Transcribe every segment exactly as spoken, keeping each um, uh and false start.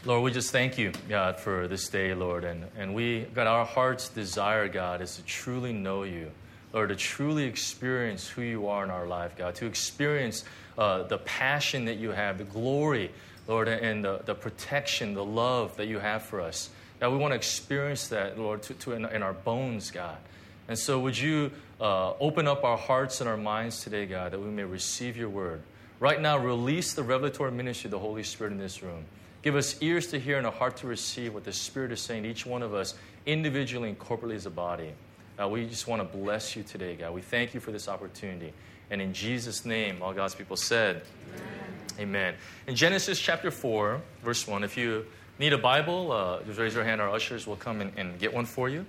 Lord, we just thank you, God, for this day, Lord. And, and we, God, our heart's desire, God, is to truly know you. Lord, to truly experience who you are in our life, God. To experience uh, the passion that you have, the glory, Lord, and the, the protection, the love that you have for us. God, we want to experience that, Lord, to, to in, in our bones, God. And so would you uh, open up our hearts and our minds today, God, that we may receive your word. Right now, release the revelatory ministry of the Holy Spirit in this room. Give us ears to hear and a heart to receive what the Spirit is saying to each one of us individually and corporately as a body. Uh, we just want to bless you today, God. We thank you for this opportunity. And in Jesus' name, all God's people said, Amen. Amen. In Genesis chapter four, verse one, if you need a Bible, uh, just raise your hand. Our ushers will come and, and get one for you.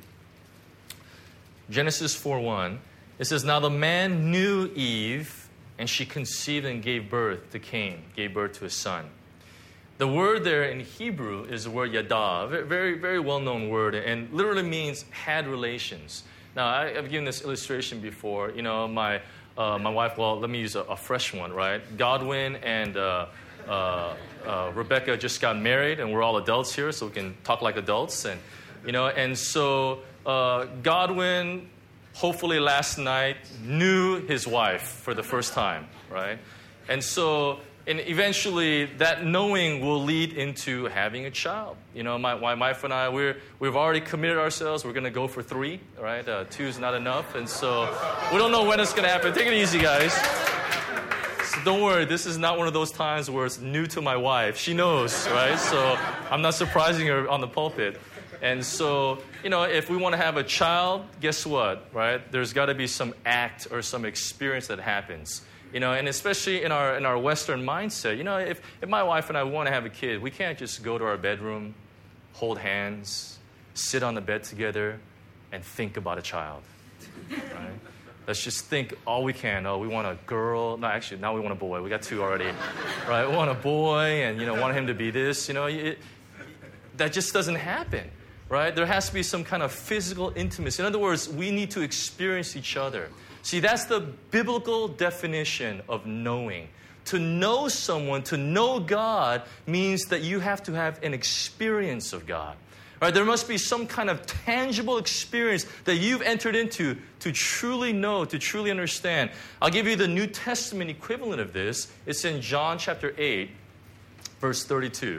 Genesis four one, it says, Now the man knew Eve, and she conceived and gave birth to Cain, gave birth to a son. The word there in Hebrew is the word yada, very, very well-known word, and literally means had relations. Now, I, I've given this illustration before. You know, my uh, my wife, well, let me use a, a fresh one, right? Godwin and uh, uh, uh, Rebecca just got married, and we're all adults here, so we can talk like adults. And, you know, and so uh, Godwin, hopefully last night, knew his wife for the first time, right? And so... And eventually, that knowing will lead into having a child. You know, my, my wife and I, we're, we've already committed ourselves. We're going to go for three, right? Uh, two is not enough. And so we don't know when it's going to happen. Take it easy, guys. So don't worry. This is not one of those times where it's new to my wife. She knows, right? So I'm not surprising her on the pulpit. And so, you know, if we want to have a child, guess what, right? There's got to be some act or some experience that happens. You know, and especially in our in our Western mindset, you know, if, if my wife and I want to have a kid, we can't just go to our bedroom, hold hands, sit on the bed together, and think about a child, right? Let's just think all we can. Oh, we want a girl. No, actually, now we want a boy. We got two already, right? We want a boy, and, you know, want him to be this. You know, it, that just doesn't happen, right? There has to be some kind of physical intimacy. In other words, we need to experience each other. See, that's the biblical definition of knowing. To know someone, to know God, means that you have to have an experience of God. Right? There must be some kind of tangible experience that you've entered into to truly know, to truly understand. I'll give you the New Testament equivalent of this. It's in John chapter eight, verse thirty-two.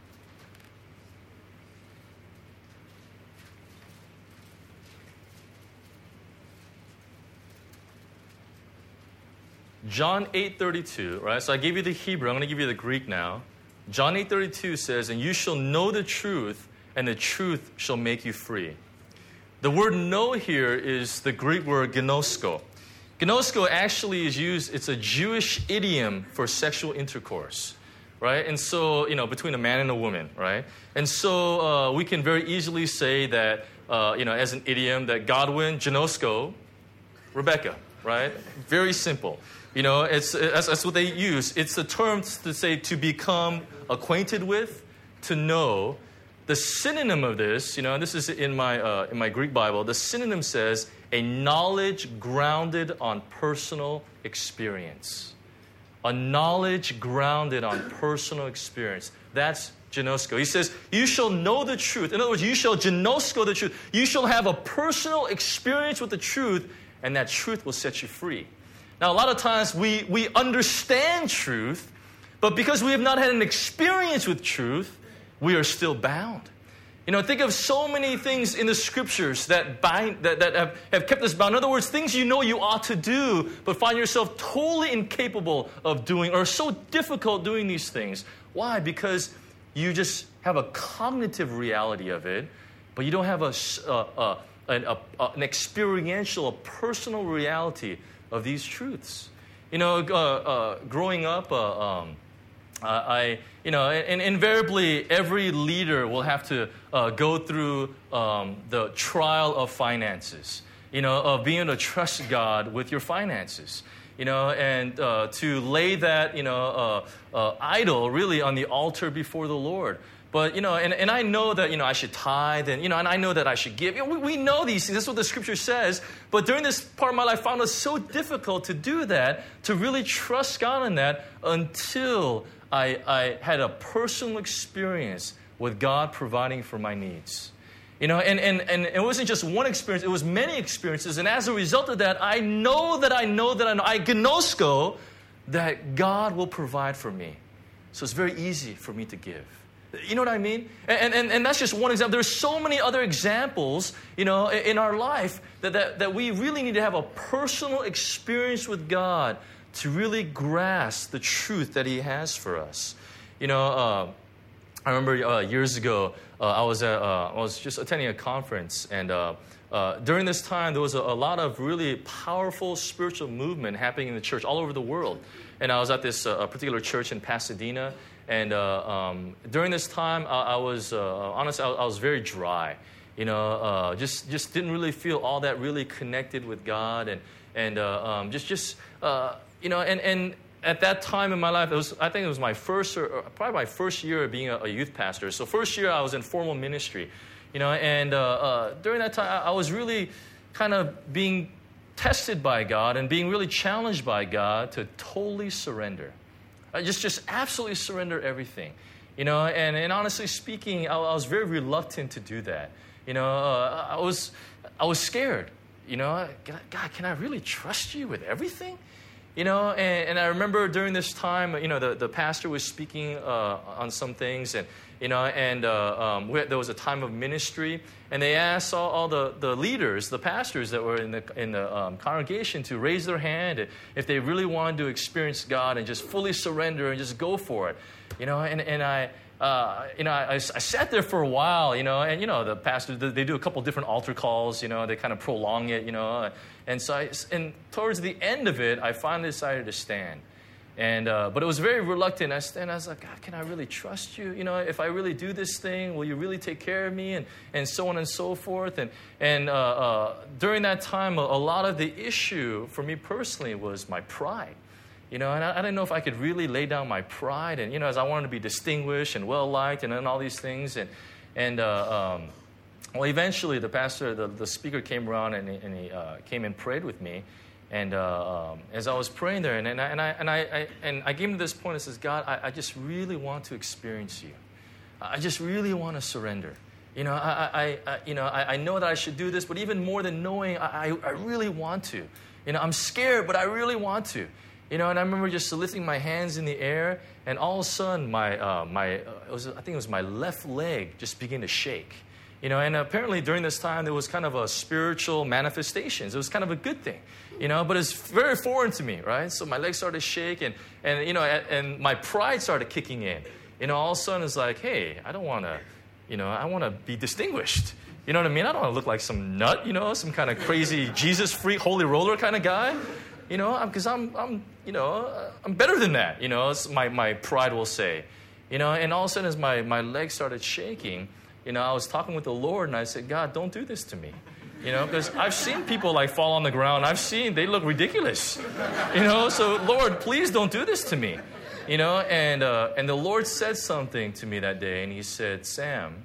John eight thirty-two, right? So I gave you the Hebrew. I'm going to give you the Greek now. John eight thirty-two says, And you shall know the truth, and the truth shall make you free. The word know here is the Greek word gnosko. Gnosko actually is used, it's a Jewish idiom for sexual intercourse, right? And so, you know, between a man and a woman, right? And so uh, we can very easily say that, uh, you know, as an idiom, that Godwin, gnosko, Rebecca, right? Very simple. You know, it's, that's, that's what they use. It's the term to say to become acquainted with, to know. The synonym of this, you know, and this is in my uh, in my Greek Bible, the synonym says a knowledge grounded on personal experience. A knowledge grounded on personal experience. That's gnosko. He says, you shall know the truth. In other words, you shall gnosko the truth. You shall have a personal experience with the truth, and that truth will set you free. Now, a lot of times we, we understand truth, but because we have not had an experience with truth, we are still bound. You know, think of so many things in the Scriptures that bind, that, that have, have kept us bound. In other words, things you know you ought to do, but find yourself totally incapable of doing, or so difficult doing these things. Why? Because you just have a cognitive reality of it, but you don't have a, a, a, a, a an experiential, a personal reality of these truths. You know, uh, uh, growing up, uh, um, uh, I, you know, and invariably every leader will have to uh, go through um, the trial of finances. You know, of being able to trust God with your finances. You know, and uh, to lay that, you know, uh, uh, idol really on the altar before the Lord. But, you know, and, and I know that, you know, I should tithe, and, you know, and I know that I should give. You know, we, we know these things. That's what the Scripture says. But during this part of my life, I found it so difficult to do that, to really trust God in that, until I, I had a personal experience with God providing for my needs. You know, and, and, and it wasn't just one experience, it was many experiences. And as a result of that, I know that I know that I know, I gnosko, that God will provide for me. So it's very easy for me to give. You know what I mean? And, and, and that's just one example. There's so many other examples, you know, in our life that, that, that we really need to have a personal experience with God to really grasp the truth that He has for us. You know, uh, I remember uh, years ago, uh, I was at, uh, I was just attending a conference, and uh, uh, during this time, there was a, a lot of really powerful spiritual movement happening in the church all over the world. And I was at this uh, particular church in Pasadena, and uh, um, during this time, I, I was uh, honestly, I, I was very dry. You know, uh, just just didn't really feel all that really connected with God, and and uh, um, just just uh, you know, and and. At that time in my life, it was, I think it was my first, or probably my first year of being a, a youth pastor. So first year I was in formal ministry, you know, and uh, uh, during that time I was really kind of being tested by God and being really challenged by God to totally surrender. I just, just absolutely surrender everything, you know, and, and honestly speaking, I, I was very reluctant to do that. You know, uh, I was, I was scared, you know, God, can I really trust you with everything? You know, and, and I remember during this time, you know, the, the pastor was speaking uh, on some things, and, you know, and uh, um, we had, there was a time of ministry, and they asked all, all the, the leaders, the pastors that were in the, in the um, congregation to raise their hand if they really wanted to experience God and just fully surrender and just go for it. You know, and, and I... Uh, you know, I, I sat there for a while, you know, and, you know, the pastor, they do a couple different altar calls, you know, they kind of prolong it, you know. And so, I, and towards the end of it, I finally decided to stand. And, uh, but it was very reluctant. I stand, I was like, God, can I really trust you? You know, if I really do this thing, will you really take care of me? And, and so on and so forth. And, and uh, uh, during that time, a, a lot of the issue for me personally was my pride. You know, and I, I didn't know if I could really lay down my pride, and, you know, as I wanted to be distinguished and well-liked and, and all these things. And, and uh, um, well, eventually the pastor, the, the speaker came around, and he, and he uh, came and prayed with me. And uh, um, as I was praying there, and, and, I, and, I, and, I, I, and I came to this point and says, God, I, I just really want to experience you. I just really want to surrender. You know, I, I, I, you know, I, I know that I should do this, but even more than knowing, I, I really want to. You know, I'm scared, but I really want to. You know, and I remember just lifting my hands in the air, and all of a sudden, my, uh, my, uh, it was, I think it was my left leg just began to shake. You know, and apparently during this time, there was kind of a spiritual manifestations. It was kind of a good thing, you know, but it's very foreign to me, right? So my legs started to shake, and, and you know, and my pride started kicking in. You know, all of a sudden, it's like, hey, I don't want to, you know, I want to be distinguished. You know what I mean? I don't want to look like some nut, you know, some kind of crazy Jesus freak, holy roller kind of guy. You know, because I'm, I'm, you know, I'm better than that, you know, my, my pride will say. You know, and all of a sudden as my, my legs started shaking, you know, I was talking with the Lord, and I said, God, don't do this to me. You know, because I've seen people, like, fall on the ground. I've seen, they look ridiculous. You know, so, Lord, please don't do this to me. You know, and, uh, and the Lord said something to me that day, and He said, Sam,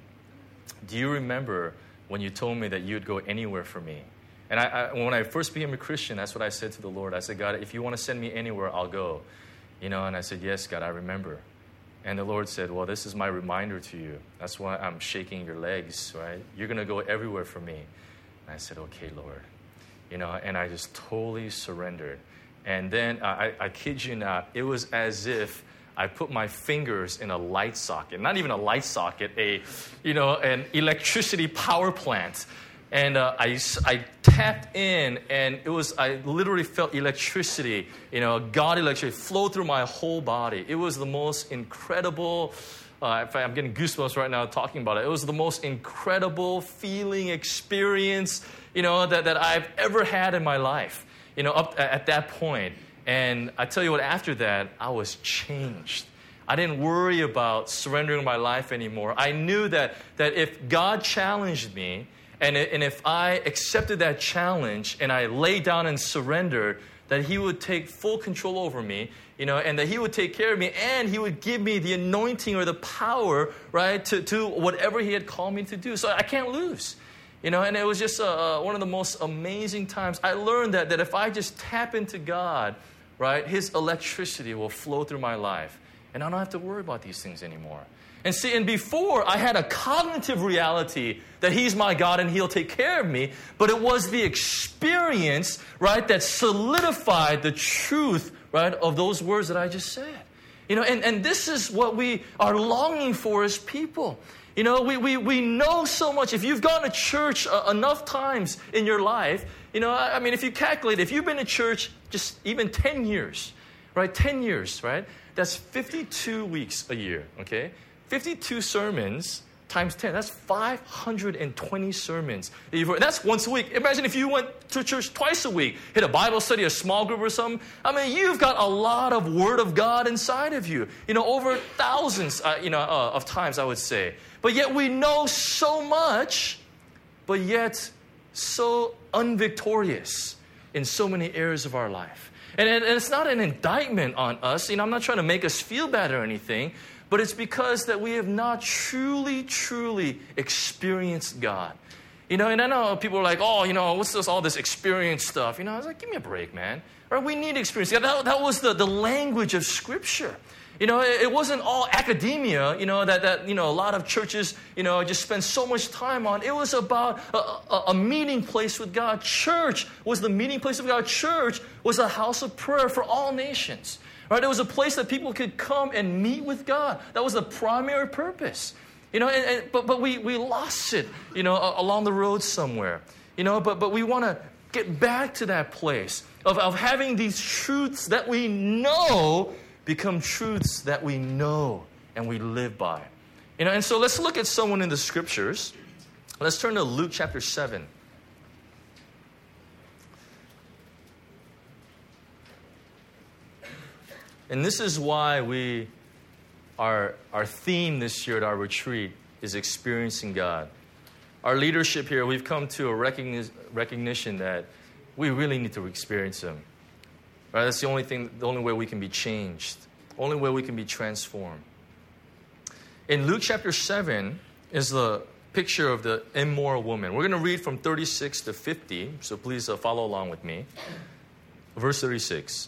do you remember when you told me that you'd go anywhere for me? And I, I, when I first became a Christian, that's what I said to the Lord. I said, God, if you want to send me anywhere, I'll go. You know, and I said, yes, God, I remember. And the Lord said, well, this is my reminder to you. That's why I'm shaking your legs, right? You're going to go everywhere for me. And I said, okay, Lord. You know, and I just totally surrendered. And then, I, I kid you not, it was as if I put my fingers in a light socket. Not even a light socket, a, you know, an electricity power plant. And uh, I, I tapped in, and it was, I literally felt electricity, you know, God electricity flow through my whole body. It was the most incredible, uh, in fact, I'm getting goosebumps right now talking about it. It was the most incredible feeling, experience, you know, that, that I've ever had in my life, you know, up at that point. And I tell you what, after that, I was changed. I didn't worry about surrendering my life anymore. I knew that, that if God challenged me, And, and if I accepted that challenge and I laid down and surrendered, that He would take full control over me, you know, and that He would take care of me, and He would give me the anointing or the power, right, to, to whatever He had called me to do. So I can't lose, you know, and it was just uh, one of the most amazing times. I learned that, that if I just tap into God, right, His electricity will flow through my life. And I don't have to worry about these things anymore. And see, and before, I had a cognitive reality that He's my God and He'll take care of me. But it was the experience, right, that solidified the truth, right, of those words that I just said. You know, and, and this is what we are longing for as people. You know, we, we, we know so much. If you've gone to church uh, enough times in your life, you know, I, I mean, if you calculate, if you've been to church just even ten years, right, ten years, right, that's fifty-two weeks a year, okay? fifty-two sermons times ten, that's five hundred twenty sermons. That's once a week. Imagine if you went to church twice a week, hit a Bible study, a small group or something. I mean, you've got a lot of Word of God inside of you. You know, over thousands, uh, you know, uh, of times, I would say. But yet we know so much, but yet so unvictorious in so many areas of our life. And, and, and it's not an indictment on us. You know, I'm not trying to make us feel bad or anything. But it's because that we have not truly, truly experienced God. You know, and I know people are like, oh, you know, what's this, all this experience stuff? You know, I was like, give me a break, man. Right? We need experience. Yeah, that, that was the, the language of Scripture. You know, it, it wasn't all academia, you know, that, that, you know, a lot of churches, you know, just spend so much time on. It was about a, a, a meeting place with God. Church was the meeting place of God. Church was a house of prayer for all nations. Right? It was a place that people could come and meet with God. That was the primary purpose. You know, and, and, but, but we, we lost it, you know, along the road somewhere. You know, but, but we want to get back to that place of, of having these truths that we know become truths that we know and we live by. You know, and so let's look at someone in the Scriptures. Let's turn to Luke chapter seven. And this is why we, our, our theme this year at our retreat is experiencing God. Our leadership here, we've come to a recogni- recognition that we really need to experience Him. Right? That's the only thing, the only way we can be changed, only way we can be transformed. In Luke chapter seven is the picture of the immoral woman. We're going to read from thirty-six to fifty, so please uh, follow along with me. Verse thirty-six.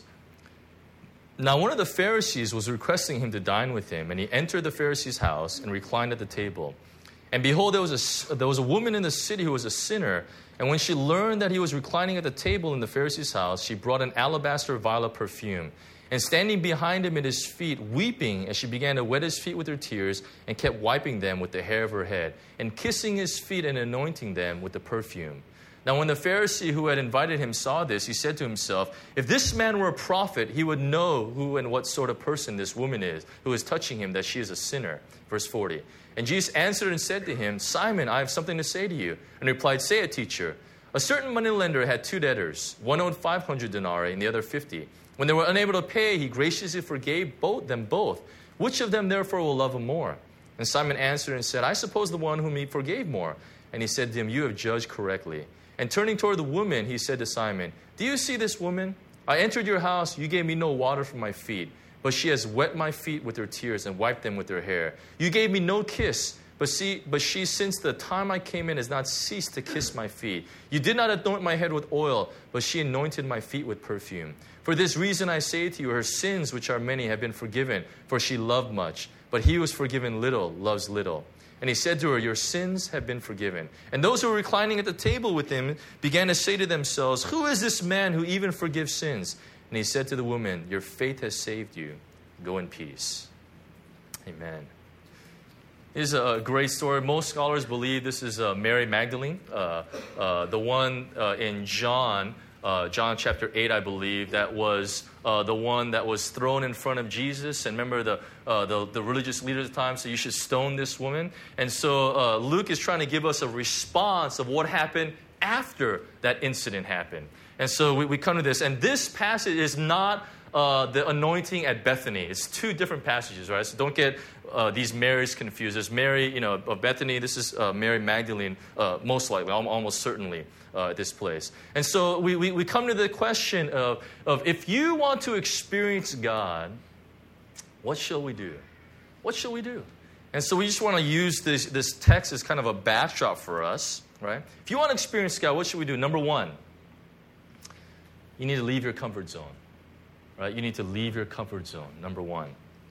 Now one of the Pharisees was requesting him to dine with him, and he entered the Pharisee's house and reclined at the table. And behold, there was a, there was a woman in the city who was a sinner, and when she learned that he was reclining at the table in the Pharisee's house, she brought an alabaster vial of perfume. And standing behind him at his feet, weeping, as she began to wet his feet with her tears, and kept wiping them with the hair of her head, and kissing his feet and anointing them with the perfume. Now when the Pharisee who had invited him saw this, he said to himself, if this man were a prophet, he would know who and what sort of person this woman is, who is touching him, that she is a sinner. Verse forty. And Jesus answered and said to him, Simon, I have something to say to you. And he replied, say it, teacher. A certain moneylender had two debtors. One owed five hundred denarii and the other fifty. When they were unable to pay, he graciously forgave both them both. Which of them therefore will love him more? And Simon answered and said, I suppose the one whom he forgave more. And he said to him, you have judged correctly. And turning toward the woman, he said to Simon, do you see this woman? I entered your house, you gave me no water for my feet, but she has wet my feet with her tears and wiped them with her hair. You gave me no kiss, but see, but she, since the time I came in, has not ceased to kiss my feet. You did not anoint my head with oil, but she anointed my feet with perfume. For this reason I say to you, her sins, which are many, have been forgiven, for she loved much. But he who was forgiven little loves little. And he said to her, your sins have been forgiven. And those who were reclining at the table with him began to say to themselves, who is this man who even forgives sins? And he said to the woman, your faith has saved you. Go in peace. Amen. This is a great story. Most scholars believe this is uh, Mary Magdalene, uh, uh, the one uh, in John, uh, John chapter eight, I believe, that was uh, the one that was thrown in front of Jesus. And remember, the, uh, the, the religious leaders at the time said, you should stone this woman. And so uh, Luke is trying to give us a response of what happened after that incident happened. And so we, we come to this. And this passage is not uh, the anointing at Bethany. It's two different passages, right? So don't get uh, these Marys confused. There's Mary, you know, of Bethany. This is uh, Mary Magdalene, uh, most likely, almost certainly. Uh, this place. And so we, we, we come to the question of, of if you want to experience God, what shall we do? What shall we do? And so we just want to use this, this text as kind of a backdrop for us, right? If you want to experience God, what should we do? Number one, you need to leave your comfort zone, right? You need to leave your comfort zone, number one.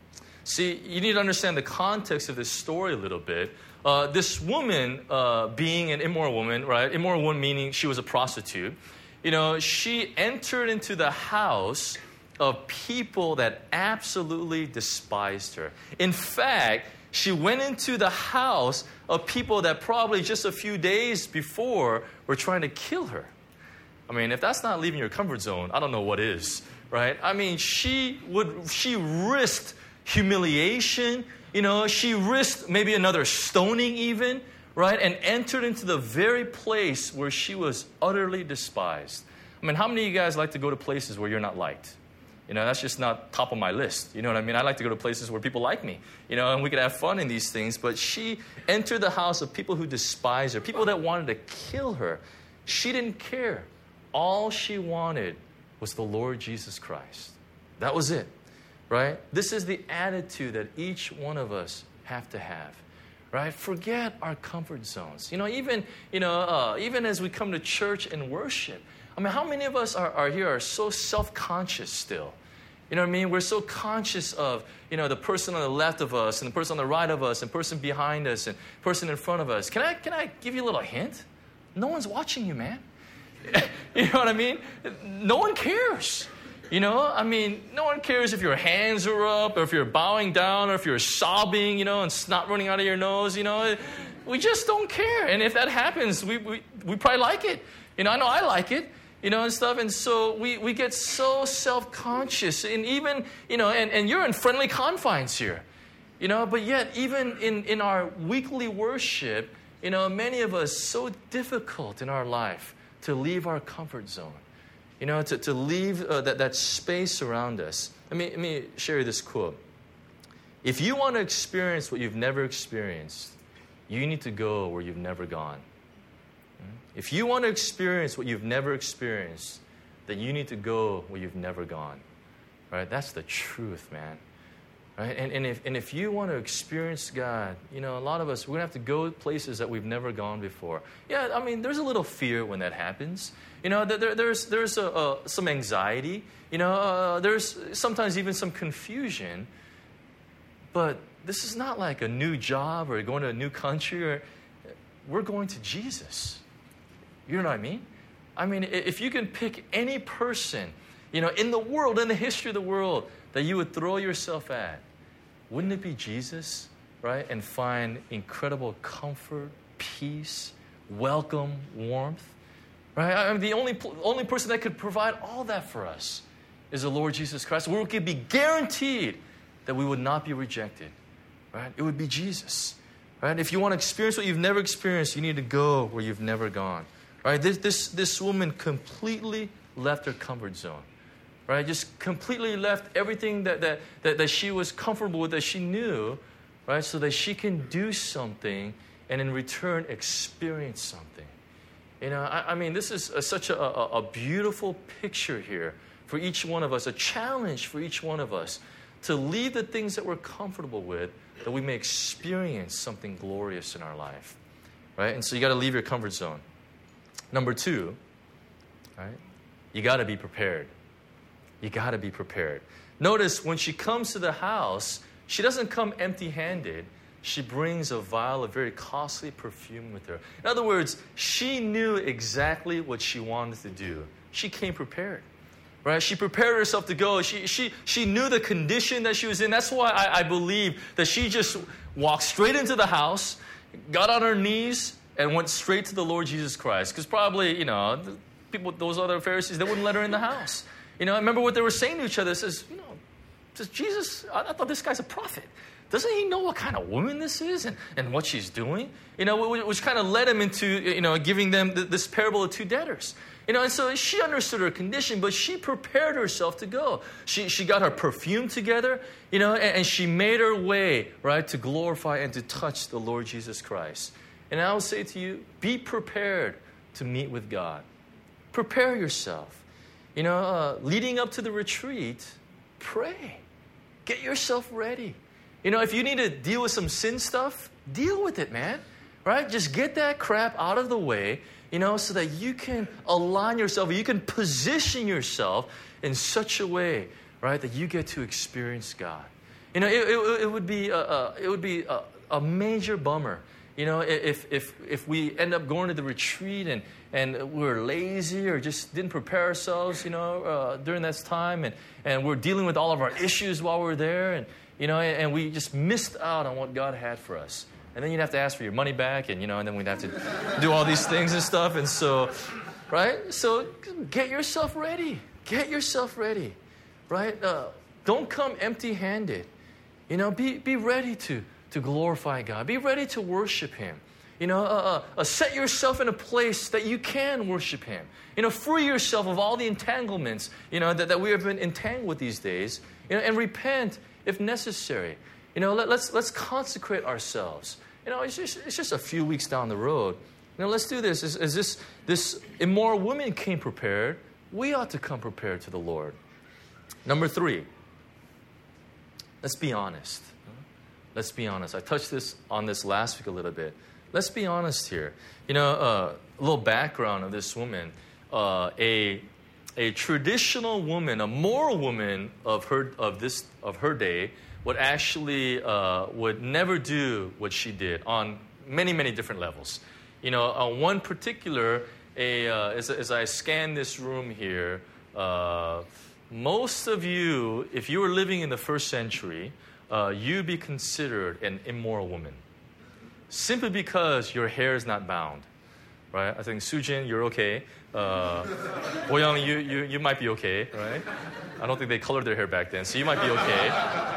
See, you need to understand the context of this story a little bit. Uh, this woman, uh, being an immoral woman, right? Immoral woman meaning she was a prostitute. You know, she entered into the house of people that absolutely despised her. In fact, she went into the house of people that probably just a few days before were trying to kill her. I mean, if that's not leaving your comfort zone, I don't know what is, right? I mean, she would, she risked humiliation, you know, she risked maybe another stoning even, right? And entered into the very place where she was utterly despised. I mean, how many of you guys like to go to places where you're not liked? You know, that's just not top of my list. You know what I mean? I like to go to places where people like me, you know, and we could have fun in these things. But she entered the house of people who despised her, people that wanted to kill her. She didn't care. All she wanted was the Lord Jesus Christ. That was it, right? This is the attitude that each one of us have to have, right? Forget our comfort zones. You know, even, you know, uh, even as we come to church and worship, I mean, how many of us are, are here are so self-conscious still? You know what I mean? We're so conscious of, you know, the person on the left of us and the person on the right of us and person behind us and person in front of us. Can I, can I give you a little hint? No one's watching you, man. You know what I mean? No one cares. You know, I mean, no one cares if your hands are up or if you're bowing down or if you're sobbing, you know, and snot running out of your nose, you know. We just don't care. And if that happens, we, we, we probably like it. You know, I know I like it. You know, and stuff. And so we, we get so self-conscious. And even, you know, and, and you're in friendly confines here. You know, but yet even in, in our weekly worship, you know, many of us, so difficult in our life to leave our comfort zone. You know, to, to leave uh, that, that space around us. Let me, let me share you this quote. If you want to experience what you've never experienced, you need to go where you've never gone. If you want to experience what you've never experienced, then you need to go where you've never gone. Right? That's the truth, man. Right? And, and, if, and if you want to experience God, you know, a lot of us, we're going to have to go places that we've never gone before. Yeah, I mean, there's a little fear when that happens. You know, there, there's, there's a, a, some anxiety. You know, uh, there's sometimes even some confusion. But this is not like a new job or going to a new country. Or, we're going to Jesus. You know what I mean? I mean, if you can pick any person, you know, in the world, in the history of the world, that you would throw yourself at, wouldn't it be Jesus, right? And find incredible comfort, peace, welcome, warmth, right? I mean, the only, only person that could provide all that for us is the Lord Jesus Christ. We could be guaranteed that we would not be rejected, right? It would be Jesus, right? If you want to experience what you've never experienced, you need to go where you've never gone. Right, this, this, this woman completely left her comfort zone. Right? Just completely left everything that, that, that, that she was comfortable with, that she knew, right? So that she can do something and in return experience something. You know, I, I mean, this is a, such a, a, a beautiful picture here for each one of us, a challenge for each one of us to leave the things that we're comfortable with, that we may experience something glorious in our life. Right? And so you got to leave your comfort zone. Number two, right? You got to be prepared. You got to be prepared. Notice when she comes to the house, she doesn't come empty-handed. She brings a vial of very costly perfume with her. In other words, she knew exactly what she wanted to do. She came prepared. Right? She prepared herself to go. She, she, she knew the condition that she was in. That's why I, I believe that she just walked straight into the house, got on her knees, and went straight to the Lord Jesus Christ. Because probably, you know, the people, those other Pharisees, they wouldn't let her in the house. You know, I remember what they were saying to each other. It says, you know, does Jesus, I, I thought this guy's a prophet. Doesn't he know what kind of woman this is and, and what she's doing? You know, which, which kind of led him into, you know, giving them th- this parable of two debtors. You know, and so she understood her condition, but she prepared herself to go. She, she got her perfume together, you know, and, and she made her way, right, to glorify and to touch the Lord Jesus Christ. And I will say to you, be prepared to meet with God. Prepare yourself. You know, uh, leading up to the retreat, pray. Get yourself ready. You know, if you need to deal with some sin stuff, deal with it, man. Right? Just get that crap out of the way, you know, so that you can align yourself, you can position yourself in such a way, right, that you get to experience God. You know, it, it, it would be a, a, it would be a, a major bummer. You know, if if if we end up going to the retreat and and we're lazy or just didn't prepare ourselves, you know, uh, during this time, and and we're dealing with all of our issues while we're there, and you know, and, and we just missed out on what God had for us. And then you'd have to ask for your money back, and you know, and then we'd have to do all these things and stuff. And so, right? So get yourself ready. Get yourself ready, right? Uh, don't come empty-handed. You know, be be ready to. to glorify God. Be ready to worship Him. You know, uh, uh, set yourself in a place that you can worship Him. You know, free yourself of all the entanglements, you know, that, that we have been entangled with these days. You know, and repent if necessary. You know, let, let's let's consecrate ourselves. You know, it's just, it's just a few weeks down the road. You know, let's do this. As, as this this immoral woman came prepared, we ought to come prepared to the Lord. Number three, let's be honest. Let's be honest. I touched this on this last week a little bit. Let's be honest here. You know, uh, a little background of this woman. Uh, a a traditional woman, a moral woman of her of this of her day, would actually uh, would never do what she did on many many different levels. You know, on one particular, a uh, as, as I scan this room here, uh, most of you, if you were living in the first century, Uh, you'd be considered an immoral woman, simply because your hair is not bound, right? I think Sujin, you're okay. Uh, Boyoung, you, you you might be okay, right? I don't think they colored their hair back then, so you might be okay.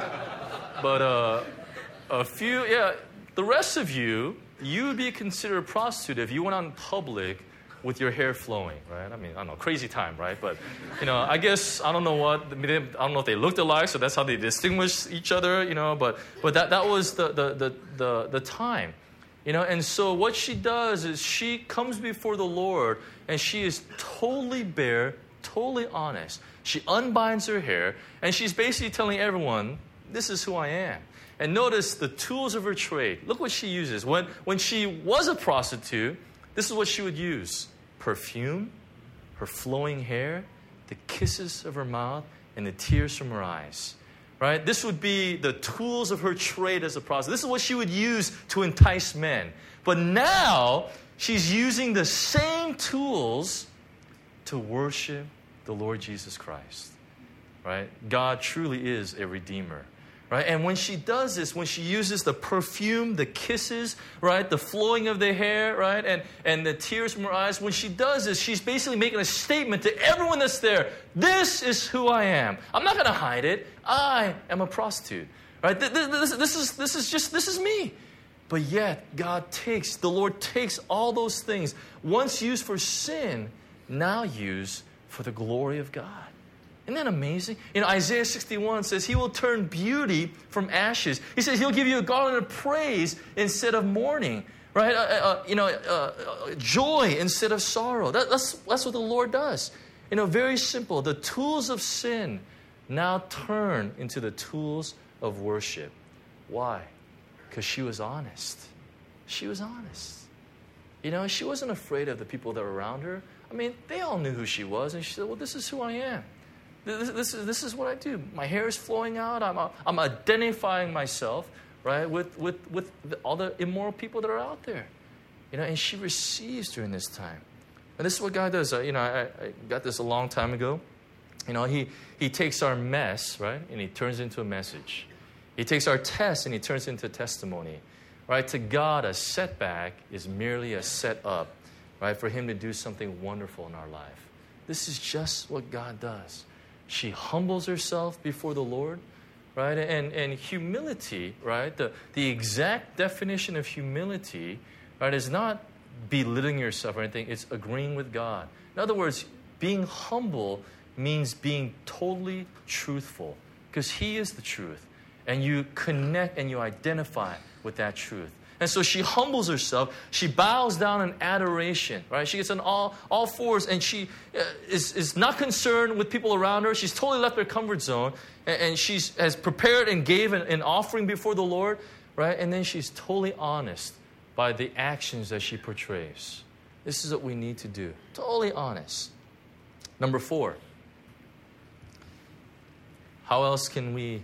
But uh, a few, yeah, the rest of you, you'd be considered a prostitute if you went out in public with your hair flowing, right? I mean, I don't know, crazy time, right? But, you know, I guess, I don't know what, I don't know if they looked alike, so that's how they distinguished each other, you know, but but that, that was the, the, the, the, the time, you know, and so what she does is she comes before the Lord, and she is totally bare, totally honest. She unbinds her hair, and she's basically telling everyone, this is who I am. And notice the tools of her trade. Look what she uses. When, when she was a prostitute, this is what she would use: perfume, her flowing hair, the kisses of her mouth, and the tears from her eyes. Right? This would be the tools of her trade as a prostitute. This is what she would use to entice men. But now, she's using the same tools to worship the Lord Jesus Christ. Right? God truly is a redeemer. Right? And when she does this, when she uses the perfume, the kisses, right, the flowing of the hair, right, and, and the tears from her eyes, when she does this, she's basically making a statement to everyone that's there. This is who I am. I'm not going to hide it. I am a prostitute. Right? This, this, this, is, this is just, this is me. But yet, God takes, the Lord takes all those things, once used for sin, now used for the glory of God. Isn't that amazing? You know, Isaiah sixty-one says He will turn beauty from ashes. He says He'll give you a garland of praise instead of mourning, right? Uh, uh, you know, uh, uh, joy instead of sorrow. That, that's, that's what the Lord does. You know, very simple. The tools of sin now turn into the tools of worship. Why? Because she was honest. She was honest. You know, she wasn't afraid of the people that were around her. I mean, they all knew who she was. And she said, well, this is who I am. This, this, is, this is what I do. My hair is flowing out. I'm, I'm identifying myself, right, with, with, with the, all the immoral people that are out there. You know, and she receives during this time. And this is what God does. Uh, you know, I, I got this a long time ago. You know, he, he takes our mess, right, and He turns it into a message. He takes our test and He turns it into a testimony. Right? To God, a setback is merely a setup, right, for Him to do something wonderful in our life. This is just what God does. She humbles herself before the Lord, right? And, and humility, right? The, the exact definition of humility, right, is not belittling yourself or anything. It's agreeing with God. In other words, being humble means being totally truthful, because He is the truth. And you connect and you identify with that truth. And so she humbles herself. She bows down in adoration, right? She gets on all, all fours, and she uh, is, is not concerned with people around her. She's totally left her comfort zone, and, and she has prepared and gave an, an offering before the Lord, right? And then she's totally honest by the actions that she portrays. This is what we need to do. Totally honest. Number four. How else can we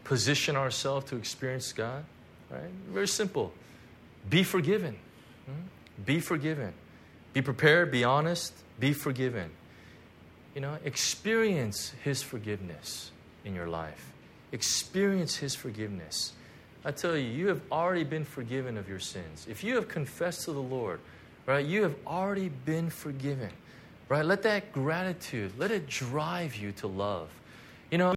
position ourselves to experience God? Right? Very simple. Be forgiven. Be forgiven. Be prepared, be honest, be forgiven. You know, experience His forgiveness in your life. Experience His forgiveness. I tell you, you have already been forgiven of your sins. If you have confessed to the Lord, right, you have already been forgiven. Right? Let that gratitude, let it drive you to love. You know,